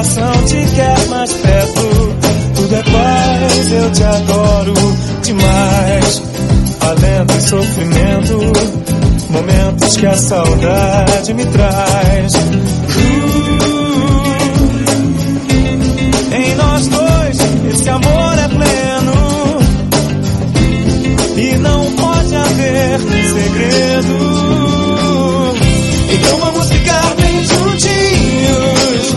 coração te quer mais perto. Tudo é paz, eu te adoro demais. Alento e sofrimento, momentos que a saudade me traz. Em nós dois, esse amor é pleno e não pode haver segredo. Então vamos ficar bem juntinhos.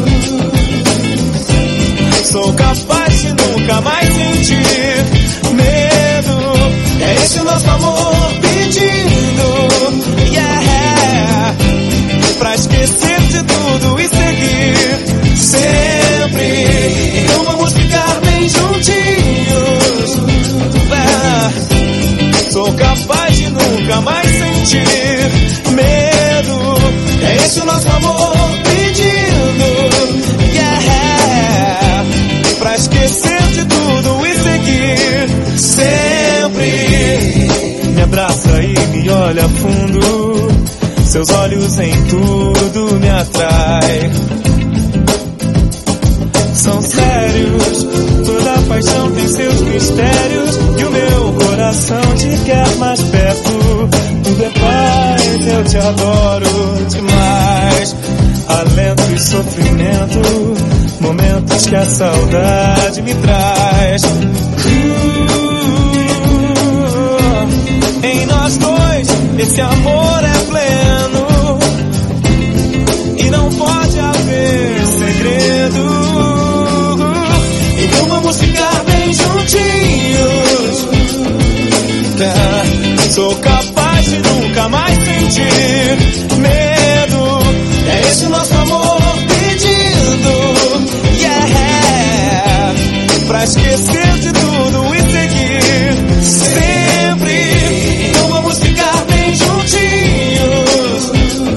Sou capaz de nunca mais sentir medo. É esse o nosso amor pedindo, yeah, pra esquecer de tudo e seguir sempre. Então vamos ficar bem juntinhos, sou capaz de nunca mais sentir medo. É esse o nosso amor pedindo, yeah, pra esquecer de tudo e seguir sempre. Me abraça e me olha fundo, seus olhos em tudo me atraem. São sérios, toda paixão tem seus mistérios, e o meu coração te quer mais perto. Tudo é paz, eu te adoro demais. Alento e sofrimento, momentos que a saudade me traz. Em nós dois, esse amor é pleno e não pode haver segredo. Então vamos ficar bem juntinhos. Sou capaz de nunca mais sentir medo. É esse o nosso amor pedindo, yeah, pra esquecer de tudo e seguir sempre. Então vamos ficar bem juntinhos,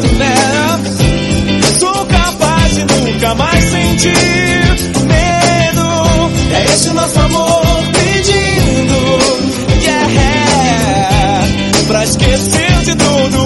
sou capaz de nunca mais sentir medo. É esse o nosso amor pedindo, yeah, pra esquecer de tudo